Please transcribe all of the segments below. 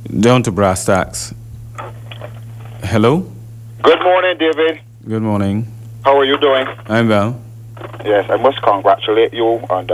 Down to brass tacks. Hello? Good morning, David. Good morning. How are you doing? I'm well. Yes, I must congratulate you on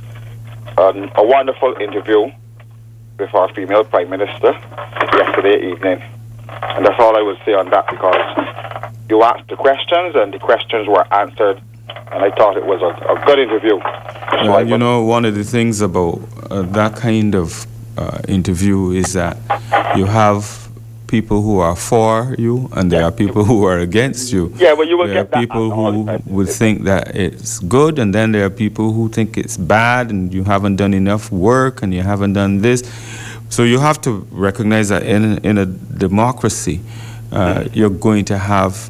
a wonderful interview with our female Prime Minister yesterday evening. And that's all I will say on that, because you asked the questions and the questions were answered, and I thought it was a good interview. So you know, one of the things about that kind of interview is that you have people who are for you and there are people who are against you. Yeah, well, you will there get are that. People who would think that it's good, and then there are people who think it's bad and you haven't done enough work and you haven't done this. So you have to recognize that in a democracy, you're going to have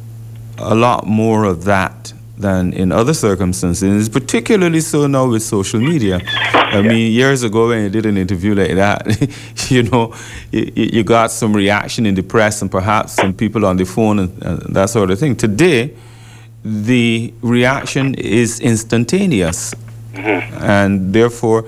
a lot more of that than in other circumstances, particularly so now with social media. I mean, years ago when you did an interview like that, you know, you got some reaction in the press and perhaps some people on the phone and that sort of thing. Today, the reaction is instantaneous, and therefore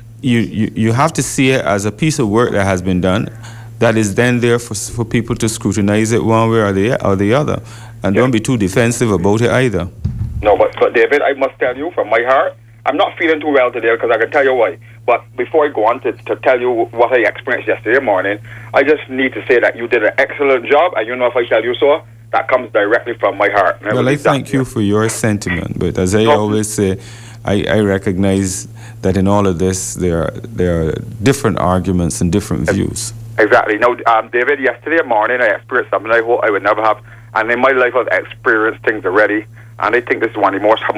you have to see it as a piece of work that has been done that is then there for people to scrutinize it one way or the other. And don't be too defensive about it either. No, but David, I must tell you from my heart, I'm not feeling too well today, because I can tell you why. But before I go on to tell you what I experienced yesterday morning, I just need to say that you did an excellent job, and you know, if I tell you so, that comes directly from my heart. Well, I thank you for your sentiment, but as I always say, I recognize that in all of this, there are different arguments and different views. Exactly. Now, David, yesterday morning, I experienced something I hope I would never have. And in my life, I've experienced things already. And I think this is one of the most.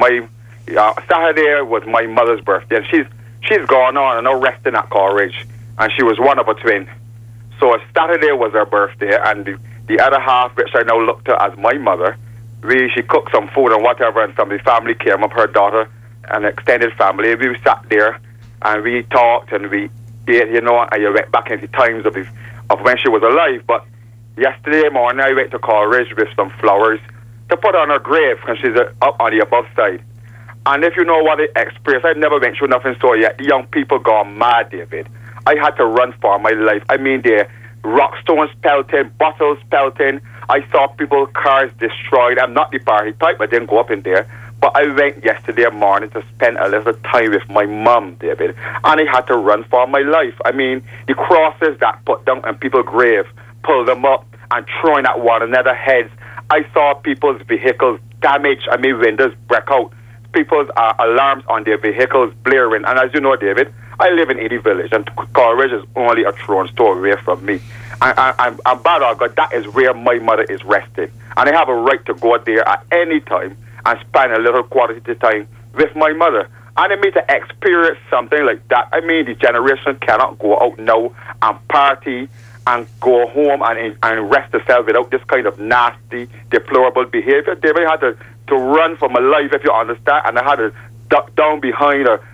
Saturday was my mother's birthday, and she's gone on and now resting at Coleridge, and she was one of a twin. So Saturday was her birthday, and the other half, which I now look to as my mother, she cooked some food and whatever, and some of the family came up, her daughter and extended family. We sat there and we talked and we ate, you know, and you went back into times of when she was alive. But yesterday morning, I went to Coleridge with some flowers to put on her grave, because she's up on the above side. And if you know what I experienced, I never went through nothing so yet. The young people gone mad, David. I had to run for my life. I mean, the rock stones pelting, bottles pelting. I saw people's cars destroyed. I'm not the party type, I didn't go up in there. But I went yesterday morning to spend a little time with my mum, David. And I had to run for my life. I mean, the crosses that put down on people's grave, pull them up and throwing at one another heads. I saw people's vehicles damaged. I mean, windows break out. People's alarms on their vehicles blaring. And as you know, David, I live in Edie Village, and Coleridge is only a throne store away from me. And bad or good, that is where my mother is resting. And I have a right to go there at any time and spend a little quality time with my mother. And I mean, to experience something like that, I mean, the generation cannot go out now and party and go home and rest themselves without this kind of nasty, deplorable behavior. David had to run for my life, if you understand, and I had to duck down behind a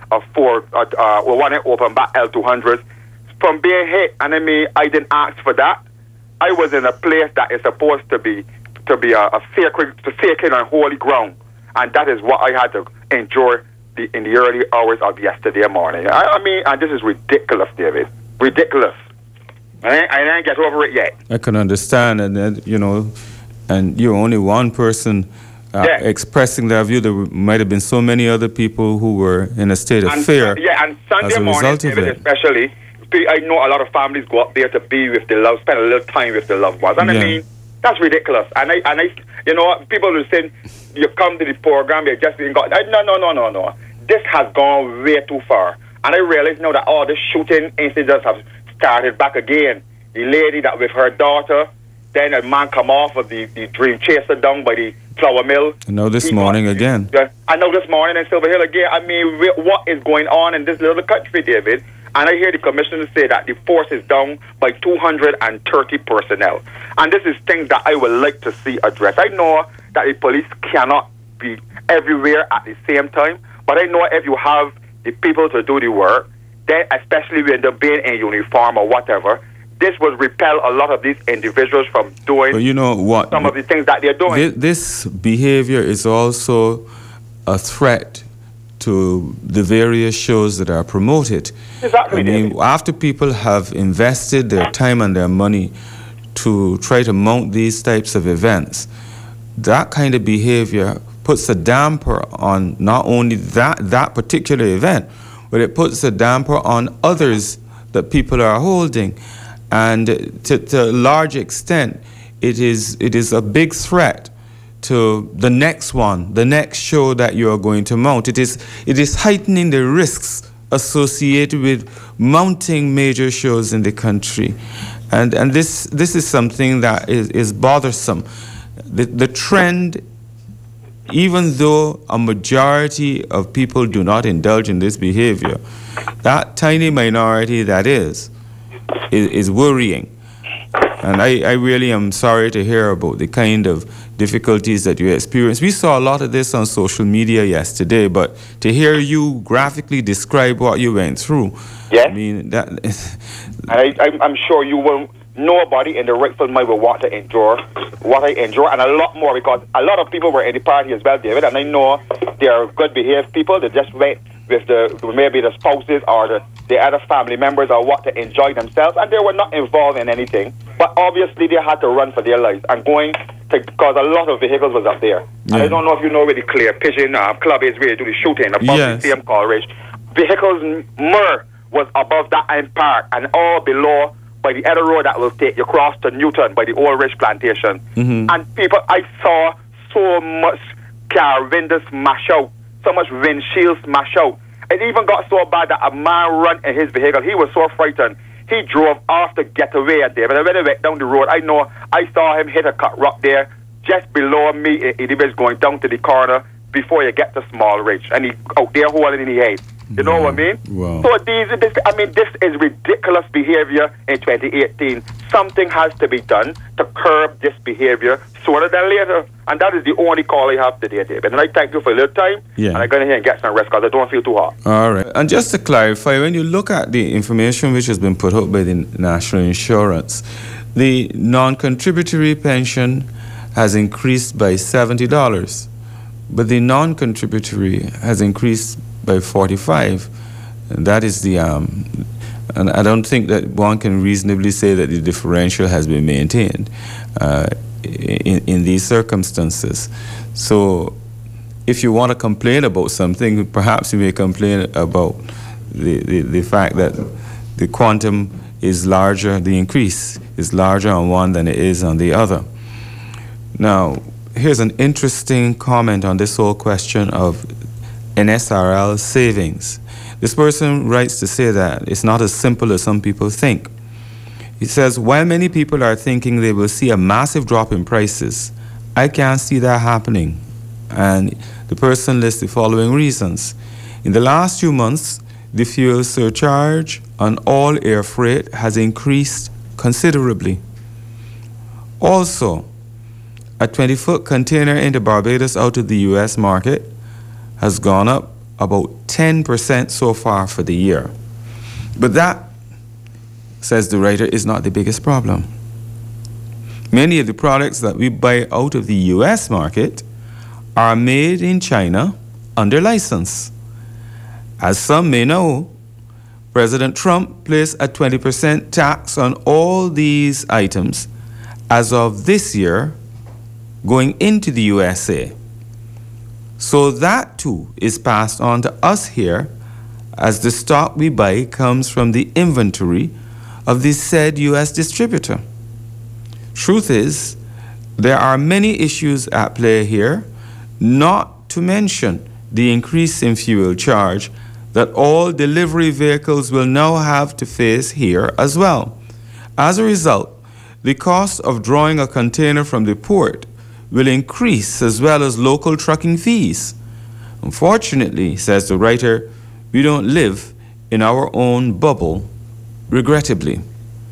one open back L200s from being hit. And I mean, I didn't ask for that. I was in a place that is supposed to be a sacred and holy ground, and that is what I had to endure in the early hours of yesterday morning. I mean, and this is ridiculous, David. Ridiculous. I didn't get over it yet. I can understand, and then, you know, and you're only one person expressing that view. There might have been so many other people who were in a state of fear. Yeah, and Sunday morning, David, especially, I know a lot of families go up there to be with their love, spend a little time with their loved ones. And I mean, that's ridiculous. And I, you know, people will say, you come to the program, you just ain't got. No. This has gone way too far. And I realize now that all the shooting incidents have started back again. The lady that with her daughter, then a man come off of the Dream Chaser down by the flour mill. I know this morning again. Yeah, I know this morning in Silver Hill again. I mean, what is going on in this little country, David? And I hear the commissioner say that the force is down by 230 personnel. And this is things that I would like to see addressed. I know that the police cannot be everywhere at the same time, but I know if you have the people to do the work, then especially when they're being in uniform or whatever, this will repel a lot of these individuals from doing some of the things that they're doing. This behavior is also a threat to the various shows that are promoted. Exactly. I mean, after people have invested their time and their money to try to mount these types of events, that kind of behavior puts a damper on not only that particular event, but it puts a damper on others that people are holding. And to a large extent, it is a big threat to the next one, the next show that you are going to mount. It is heightening the risks associated with mounting major shows in the country. And this is something that is bothersome. The trend, even though a majority of people do not indulge in this behavior, that tiny minority that is worrying. And I really am sorry to hear about the kind of difficulties that you experience. We saw a lot of this on social media yesterday, but to hear you graphically describe what you went through, yes. I mean, that... I'm sure you will. Nobody in the rightful mind will want to endure what I endure, and a lot more, because a lot of people were in the party as well, David, and I know they are good behaved people. They just went with maybe the spouses or the other family members or what to enjoy themselves, and they were not involved in anything. But obviously they had to run for their lives and going to, because a lot of vehicles was up there. Yeah. And I don't know if you know where the Clear Pigeon Club is, where they do the shooting above the same college. Vehicles was above that end park and all below by the other road that will take you across to Newton by the Old Ridge Plantation. Mm-hmm. And people, I saw so much car windows smash out, so much windshield smash out. It even got so bad that a man ran in his vehicle. He was so frightened. He drove off to get away at there. But when I went down the road, I saw him hit a cut rock there just below me. He was going down to the corner before you get to Small Ridge. And he out there holding in the head. You know what I mean? Wow. So this is ridiculous behavior in 2018. Something has to be done to curb this behavior sooner than later. And that is the only call I have today, David. And I thank you for a little time. Yeah. And I'm going to here and get some rest because I don't feel too hot. All right. And just to clarify, when you look at the information which has been put out by the National Insurance, the non-contributory pension has increased by $70, but the non-contributory has increased by 45. And that is the and I don't think that one can reasonably say that the differential has been maintained in these circumstances. So if you want to complain about something, perhaps you may complain about the fact that the quantum is larger, the increase is larger on one than it is on the other. Now, here's an interesting comment on this whole question of NSRL savings. This person writes to say that it's not as simple as some people think. He says, while many people are thinking they will see a massive drop in prices, I can't see that happening. And the person lists the following reasons. In the last few months, the fuel surcharge on all air freight has increased considerably. Also, a 20-foot container into Barbados out of the U.S. market has gone up about 10% so far for the year. But that, says the writer, is not the biggest problem. Many of the products that we buy out of the U.S. market are made in China under license. As some may know, President Trump placed a 20% tax on all these items as of this year going into the USA. So that too is passed on to us here as the stock we buy comes from the inventory of the said U.S. distributor. Truth is, there are many issues at play here, not to mention the increase in fuel charge that all delivery vehicles will now have to face here as well. As a result, the cost of drawing a container from the port will increase, as well as local trucking fees. Unfortunately, says the writer, we don't live in our own bubble, regrettably.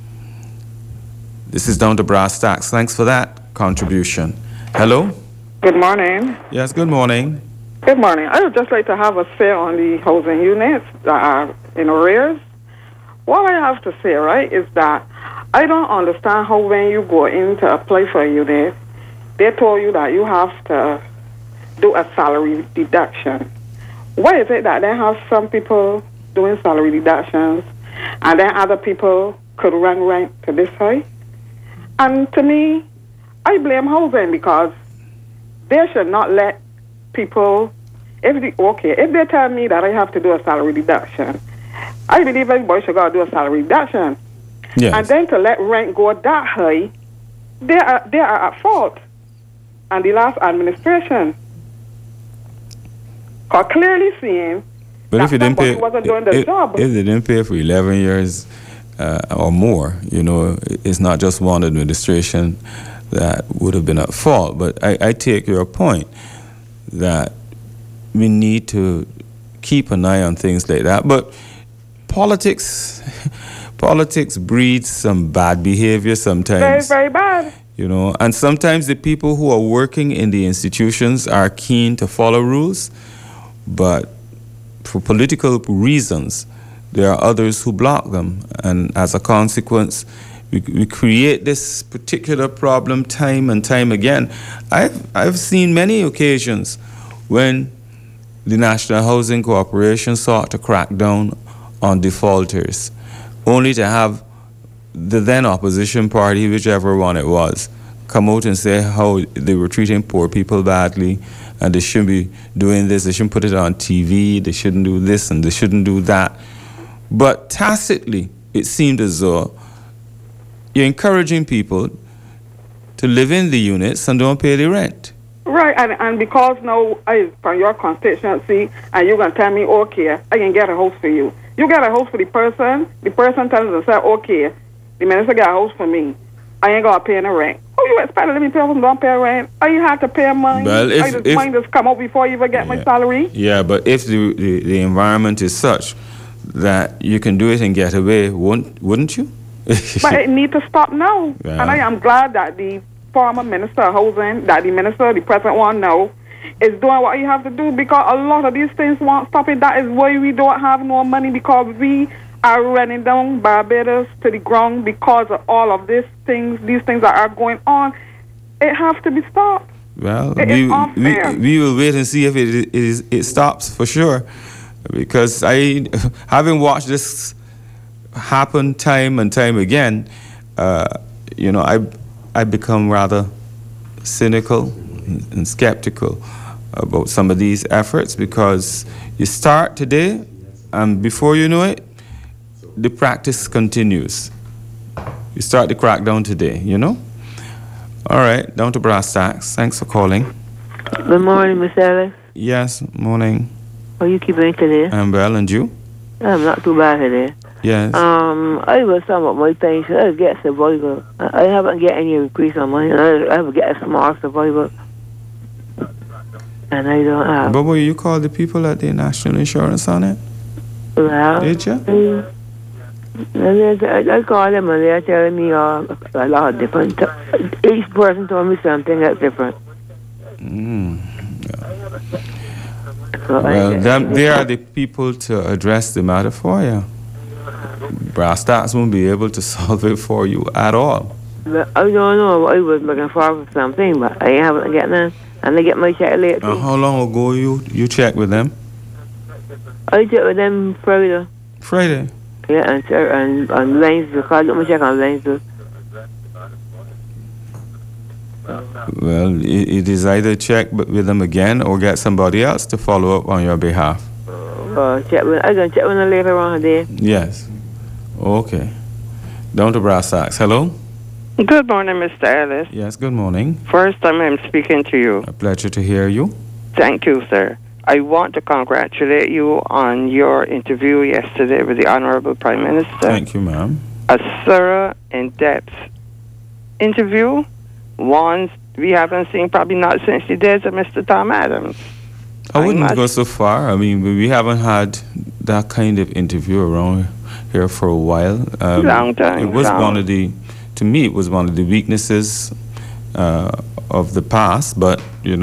This is down to brass tacks. Thanks for that contribution. Hello? Good morning. Yes, good morning. Good morning. I would just like to have a say on the housing units that are in arrears. What I have to say, right, is that I don't understand how when you go in to apply for a unit, they told you that you have to do a salary deduction. why is it that they have some people doing salary deductions and then other people could run rent to this high? And to me, I blame housing because they should not let people, if they tell me that I have to do a salary deduction, I believe everybody should go do a salary deduction. Yes. And then to let rent go that high, they are at fault. And the last administration are clearly seeing but that if you didn't pay, wasn't doing the job. If they didn't pay for 11 years or more, it's not just one administration that would have been at fault. But I take your point that we need to keep an eye on things like that. But politics breeds some bad behavior sometimes. Very, very bad. And sometimes the people who are working in the institutions are keen to follow rules, but for political reasons, there are others who block them. And as a consequence, we create this particular problem time and time again. I've seen many occasions when the National Housing Corporation sought to crack down on defaulters, only to have the then opposition party, whichever one it was, come out and say how they were treating poor people badly and they shouldn't be doing this, they shouldn't put it on TV, they shouldn't do this and they shouldn't do that. But tacitly, it seemed as though you're encouraging people to live in the units and don't pay the rent. Right, and because now I from your constituency and you're going to tell me, okay, I can get a house for you. You get a house for the person tells us, okay, the minister got a house for me. I ain't going to pay any rent. Oh, you expect to let me people don't pay rent? I have to pay mine. Well, mine just come out before you even get my salary. Yeah, but if the environment is such that you can do it and get away, wouldn't you? But it needs to stop now. Yeah. And I am glad that the former minister of housing, the present one now, is doing what you have to do, because a lot of these things won't stop it. That is why we don't have no money, because we are running down Barbados to the ground because of all of these things that are going on. It has to be stopped. Well, we will wait and see if it stops for sure, because having watched this happen time and time again, I become rather cynical and skeptical about some of these efforts, because you start today and before you know it, the practice continues. You start the crackdown today, All right, down to brass tacks. Thanks for calling. Good morning, Miss Alice. Yes, morning. How you keeping today? I'm well, and you? I'm not too bad today. Yes. I was talking about my pension. I get survival. I haven't get any increase on mine. I have get a small survival. And I don't have. But you called the people at the National Insurance on it? Well, did you? I called them and they're telling me a lot of different. Each person told me something that's different. Yeah. So they are the people to address the matter for you. Brass tacks won't be able to solve it for you at all. But I don't know. I was looking for something, but I haven't gotten none. And I get my check late. How long ago you checked with them? I checked with them Friday. Friday? Yeah, and on Wednesday. I got my check on Wednesday. Well, it is either check with them again or get somebody else to follow up on your behalf. I'm going to check with them later on today. Yes. Okay. Down to brass tacks. Hello? Good morning, Mr. Ellis. Yes, good morning. First time I'm speaking to you. A pleasure to hear you. Thank you, sir. I want to congratulate you on your interview yesterday with the Honorable Prime Minister. Thank you, ma'am. A thorough, in-depth interview. One we haven't seen probably not since the days of Mr. Tom Adams. I wouldn't go so far. I mean, we haven't had that kind of interview around here for a while. Long time. It was to me, it was one of the weaknesses of the past, but,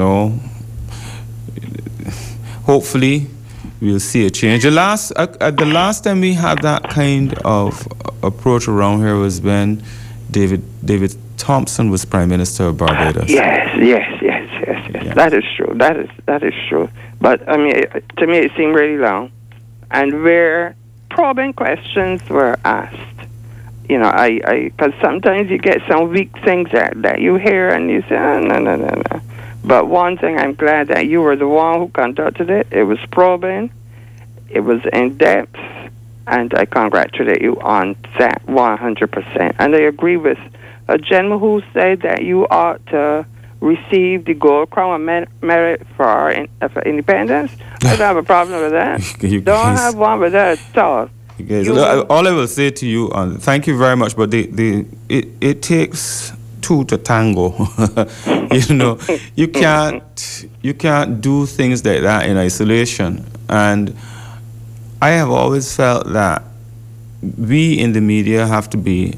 hopefully we'll see a change. The last time we had that kind of approach around here was when David Thompson was Prime Minister of Barbados. Yes. Yeah. That is true. That is true. But, I mean, to me, it seemed really long. And where probing questions were asked. You know, because sometimes you get some weak things that you hear and you say, oh, no. But one thing, I'm glad that you were the one who conducted it. It was probing. It was in depth. And I congratulate you on that 100%. And I agree with a gentleman who said that you ought to receive the Gold Crown of Merit for independence. I don't have a problem with that. Don't have one with that at all. Guys, all I will say to you, thank you very much, but it takes two to tango. You know, you can't do things like that in isolation. And I have always felt that we in the media have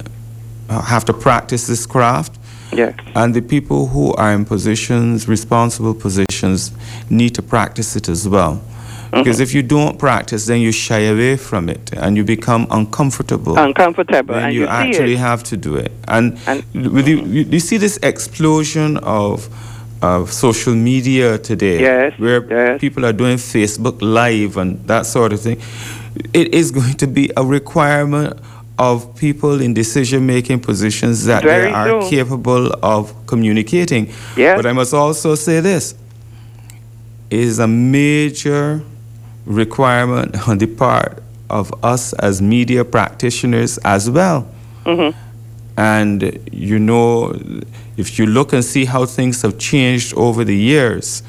to practice this craft. Yes. And the people who are in positions, responsible positions, need to practice it as well. Because if you don't practice, then you shy away from it and you become uncomfortable. And you actually have to do it. And you see this explosion of social media today, where people are doing Facebook Live and that sort of thing. It is going to be a requirement of people in decision-making positions that they are capable of communicating. Yes. But I must also say this, is a major requirement on the part of us as media practitioners as well. Mm-hmm. And, you know, if you look and see how things have changed over the years,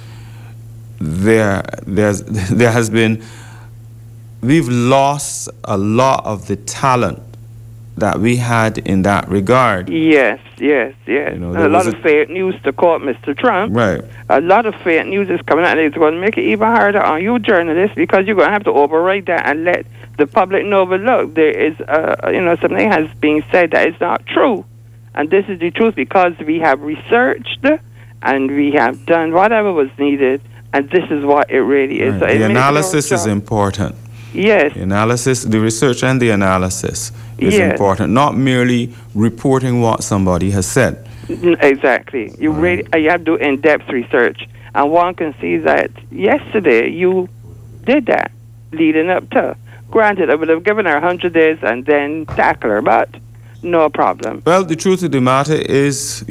there has been, we've lost a lot of the talent that we had in that regard. Yes. You know, a lot of fake news to quote Mr. Trump. Right. A lot of fake news is coming out, and it's going to make it even harder on you journalists because you're going to have to override that and let the public know. But look, there is, something has been said that is not true. And this is the truth because we have researched and we have done whatever was needed, and this is what it really is. Right. So the analysis is important. Yes. The analysis, the research and the analysis is important, not merely reporting what somebody has said. Exactly. You have to do in-depth research. And one can see that yesterday you did that leading up to. Granted, I would have given her 100 days and then tackle her, but no problem. Well, the truth of the matter is,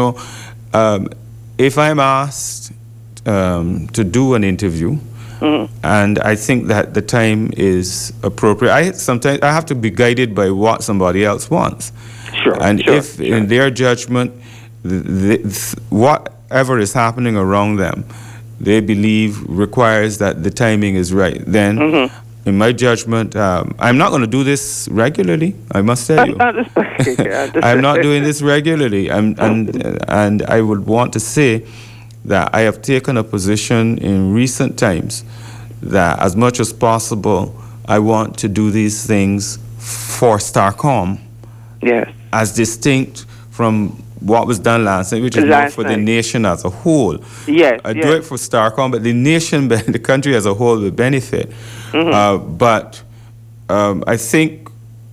if I'm asked to do an interview, and I think that the time is appropriate. Sometimes I have to be guided by what somebody else wants. If in their judgment, whatever is happening around them, they believe requires that the timing is right, then in my judgment, I'm not going to do this regularly, I must tell you. I'm not doing this regularly. And I would want to say that I have taken a position in recent times that as much as possible, I want to do these things for Starcom. Yes. As distinct from what was done last night, which is more for the nation as a whole. Yes. I do it for Starcom, but the nation, the country as a whole will benefit. But I think,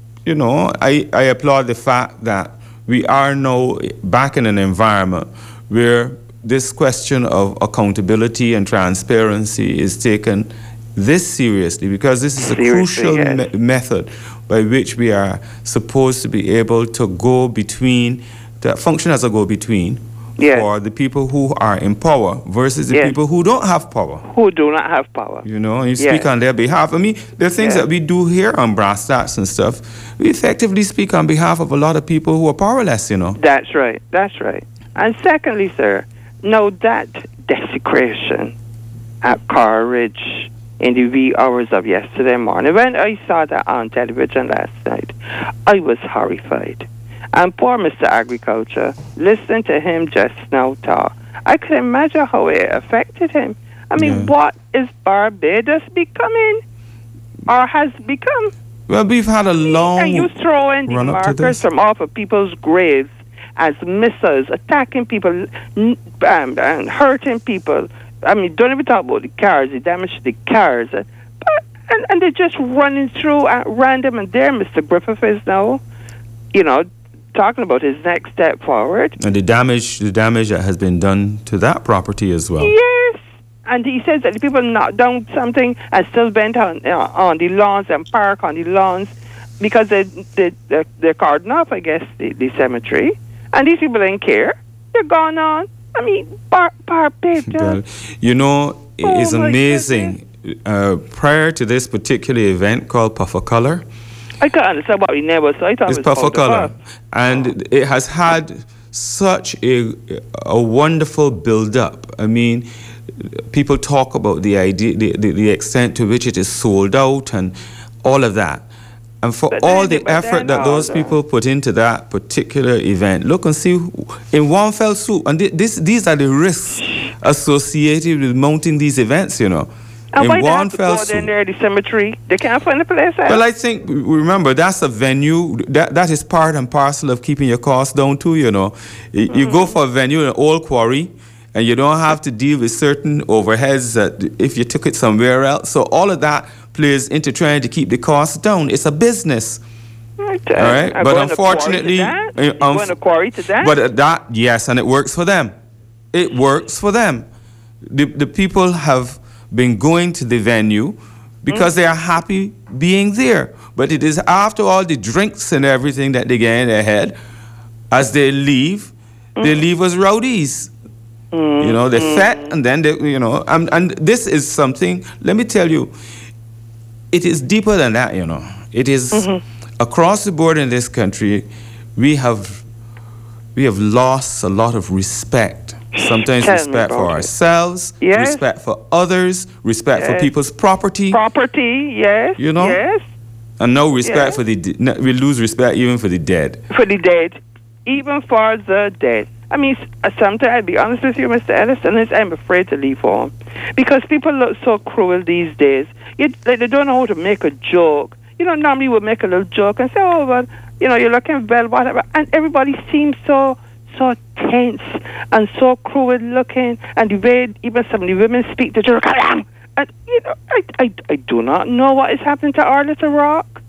I applaud the fact that we are now back in an environment where this question of accountability and transparency is taken this seriously, because this is a crucial method by which we are supposed to be able to go between, to function as a go-between for the people who are in power versus the people who don't have power. Who do not have power. You speak on their behalf. I mean, there are things that we do here on Brass Stats and stuff. We effectively speak on behalf of a lot of people who are powerless, That's right. And secondly, sir, now that desecration at Coral Ridge in the wee hours of yesterday morning, when I saw that on television last night, I was horrified. And poor Mr. Agriculture, listening to him just now talk, I could imagine how it affected him. I mean, what is Barbados becoming or has become? Well, we've had a long and you throw in the markers from off of people's graves as missiles, attacking people and hurting people. I mean, don't even talk about the cars, the damage to the cars. And they're just running through at random. And there Mr. Griffith is now, talking about his next step forward. And the damage that has been done to that property as well. Yes. And he says that the people knock down something and still went on the lawns and park on the lawns because they're cordoned off, I guess, the cemetery. And these people didn't care. They're gone on. I mean, Barbados. Well, you know, it's amazing. Prior to this particular event called Puffer Color, I can't understand what we never saw. I thought it's it was Puffer Color. And it has had such a wonderful build-up. I mean, people talk about the idea, the extent to which it is sold out and all of that. And for all the effort that those people put into that particular event, look and see in one fell swoop. And these are the risks associated with mounting these events, you know. And in why one they fell have to go swoop. there, the cemetery? They can't find a place else. Well, I think, remember, that's a venue. That is part and parcel of keeping your costs down too, you know. You go for a venue, an old quarry, and you don't have to deal with certain overheads that if you took it somewhere else. So all of that plays into trying to keep the costs down. It's a business. Right. All right, but unfortunately, going to quarry to that. But that, yes, and it works for them. It works for them. The people have been going to the venue because they are happy being there. But it is after all the drinks and everything that they get in their head, as they leave as rowdies. You know, they fat and then they, you know, and this is something, let me tell you, it is deeper than that, you know. It is across the board in this country, we have lost a lot of respect. Sometimes respect for ourselves, respect for others, respect for people's property. Property, yes. You know? Yes. And no respect for we lose respect even for the dead. For the dead. Even for the dead. I mean, sometimes, I'll be honest with you, Mr. Ellis, and I'm afraid to leave home. Because people look so cruel these days. They don't know how to make a joke. You know, normally we'll make a little joke and say, oh, well, you know, you're looking well, whatever. And everybody seems so tense and so cruel looking. And the way even some of the women speak to children. And, you know, I do not know what is happening to our little rock.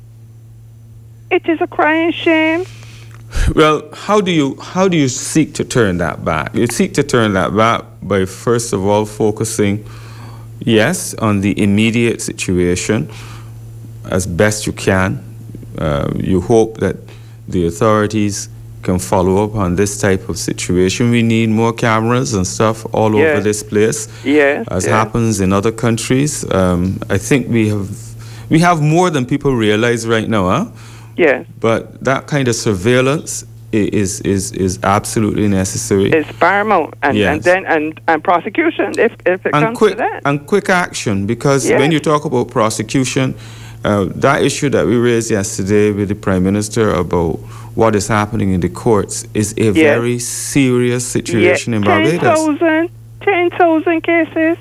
It is a crying shame. Well, how do you seek to turn that back? You seek to turn that back by first of all focusing, yes, on the immediate situation as best you can. You hope that the authorities can follow up on this type of situation. We need more cameras and stuff all over this place, as happens in other countries. I think we have more than people realize right now, huh? Yes. But that kind of surveillance is absolutely necessary. It's paramount, and prosecution if it comes to that. And quick action, because when you talk about prosecution, that issue that we raised yesterday with the Prime Minister about what is happening in the courts is a very serious situation in Barbados. 10,000 cases.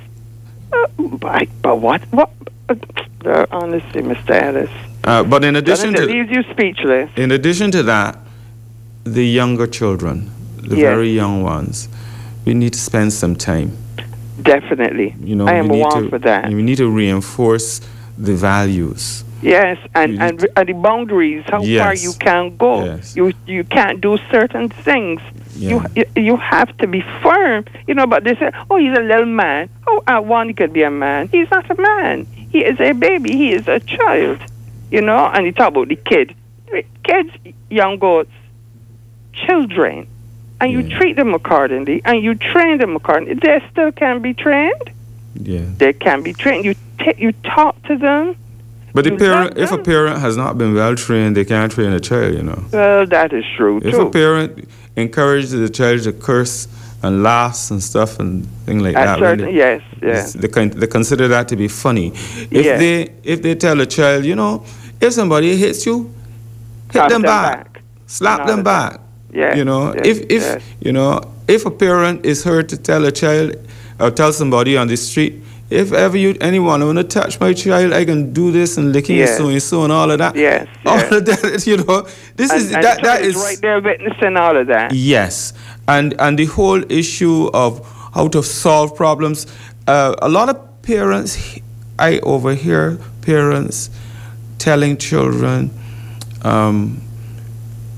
But what? Honestly, Mr. Ellis. But in addition to leaves you speechless. In addition to that, the younger children, the very young ones, we need to spend some time. Definitely. You know, I am one for that. We need to reinforce the values. Yes, and the boundaries, how far you can go. Yes. You can't do certain things. Yeah. You have to be firm. You know, but they say, oh, he's a little man. Oh, I want he could be a man. He's not a man. He is a baby. He is a child. You know, and you talk about the kids, young goats, children, and you treat them accordingly, and you train them accordingly. They still can be trained. Yeah. They can be trained. You talk to them. But if a parent has not been well trained, they can't train a child, you know. Well, that is true, If a parent encourages the child to curse and laughs and stuff and things like that, they consider that to be funny. If they tell a child, you know, if somebody hits you, hit them back. Slap them back. Yeah. You know, if a parent is heard to tell a child or tell somebody on the street, if ever anyone want to touch my child, I can do this and lick you so and all of that. Yes. All of that, you know, that is right there witnessing all of that. Yes, and the whole issue of how to solve problems. A lot of parents, I overhear parents telling children,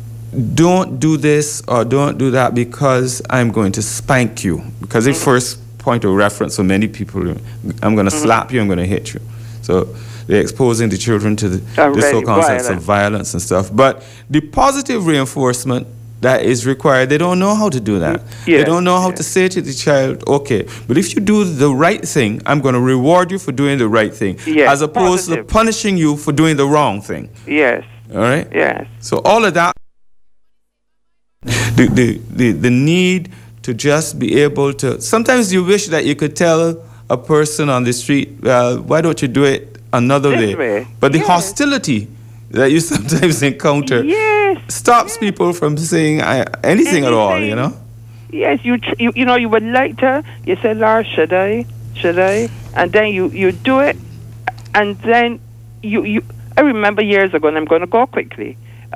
don't do this or don't do that because I'm going to spank you. Because they first point of reference for many people. I'm going to slap you, I'm going to hit you. So they're exposing the children to this whole concept of violence and stuff. But the positive reinforcement that is required, they don't know how to do that. They don't know how to say to the child, okay, but if you do the right thing, I'm going to reward you for doing the right thing, as opposed to punishing you for doing the wrong thing. Yes. All right? Yes. So all of that, the need to just be able to, sometimes you wish that you could tell a person on the street, well, why don't you do it another way? But the hostility that you sometimes encounter stops people from saying anything at all, you know? Yes, you know, you would like to, you say, Lord, should I? And then you do it, and then I remember years ago, and I'm going to go quickly,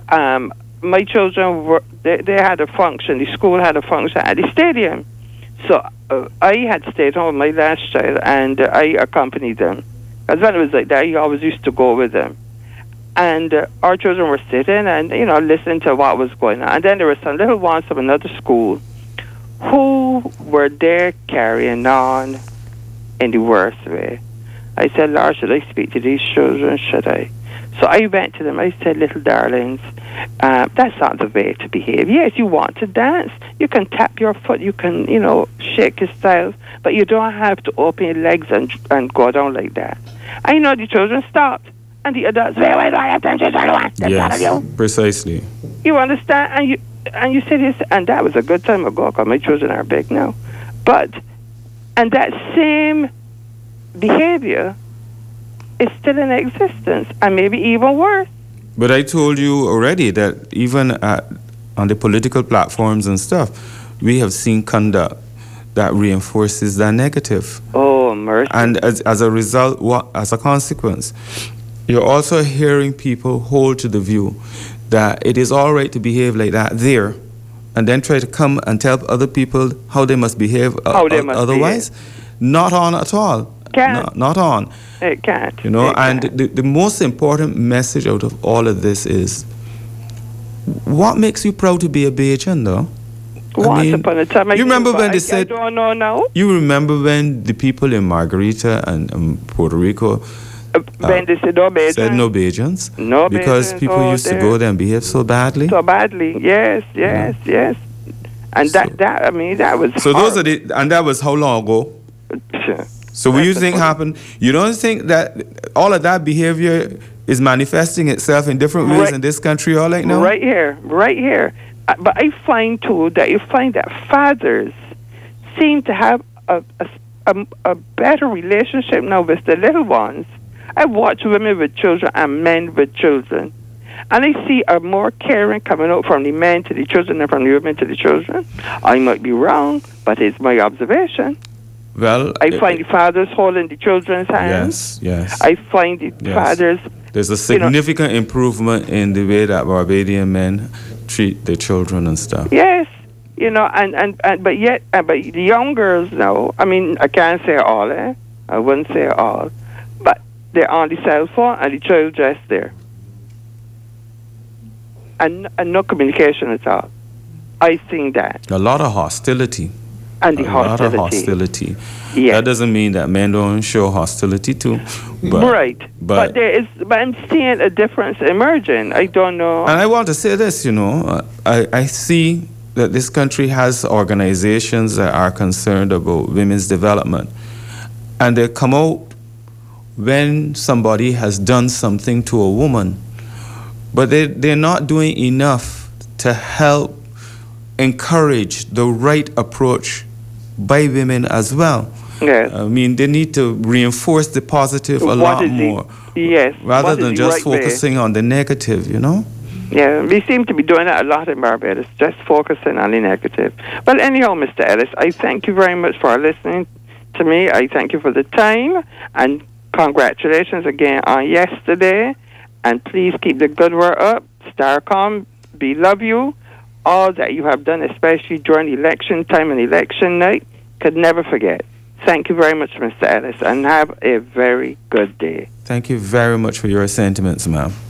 my children, they had a function, the school had a function at the stadium. So I had stayed home with my last child, and I accompanied them. Because when it was like that, I always used to go with them. And our children were sitting and, you know, listening to what was going on. And then there were some little ones from another school who were there carrying on in the worst way. I said, Lord, should I speak to these children? Should I? So I went to them. I said, little darlings, that's not the way to behave. Yes, you want to dance. You can tap your foot. You can, you know, shake your styles. But you don't have to open your legs and go down like that. I know the children stopped. And the adults, wait, I have attention, yes, precisely. You understand? And you say this, and that was a good time ago, because my children are big now. And that same behavior is still in existence, and maybe even worse. But I told you already that even on the political platforms and stuff, we have seen conduct that reinforces that negative. Oh, mercy. And as a result, as a consequence, you're also hearing people hold to the view that it is all right to behave like that there, and then try to come and tell other people how they must behave otherwise. Not on at all. Can't. Not on. It can't. You know, and the most important message out of all of this is, what makes you proud to be a Bajan, though? Once upon a time, you remember when they said, I don't know now. You remember when the people in Margarita and Puerto Rico when they said no Bajans? Said no Bajans? No because Bajans people used to go there and behave so badly? So badly, yes. And that I mean, that was so hard. And that was how long ago? So what you think happened? You don't think that all of that behavior is manifesting itself in different ways in this country all right now? Right here. But I find, too, that fathers seem to have a better relationship now with the little ones. I watch women with children and men with children. And I see a more caring coming out from the men to the children than from the women to the children. I might be wrong, but it's my observation. Well, I find the fathers holding the children's hands. Yes. I find the fathers... There's a significant improvement in the way that Barbadian men treat their children and stuff. Yes. You know, but the young girls now, I mean, I can't say all, I wouldn't say all, but they're on the cell phone and the child just there. And no communication at all. I think that. A lot of hostility. And the hostility. A lot of hostility. Yes. That doesn't mean that men don't show hostility too. But I'm seeing a difference emerging. I don't know. And I want to say this, you know, I see that this country has organizations that are concerned about women's development. And they come out when somebody has done something to a woman. But they're not doing enough to help encourage the right approach by women as well. Yes. I mean, they need to reinforce the positive a lot more. Yes. Rather than just focusing on the negative, you know? Yeah, we seem to be doing that a lot in Barbados, just focusing on the negative. Well, anyhow, Mr. Ellis, I thank you very much for listening to me. I thank you for the time, and congratulations again on yesterday. And please keep the good work up. Starcom, we love you. All that you have done, especially during election time and election night, could never forget. Thank you very much, Mr. Ellis, and have a very good day. Thank you very much for your sentiments, ma'am.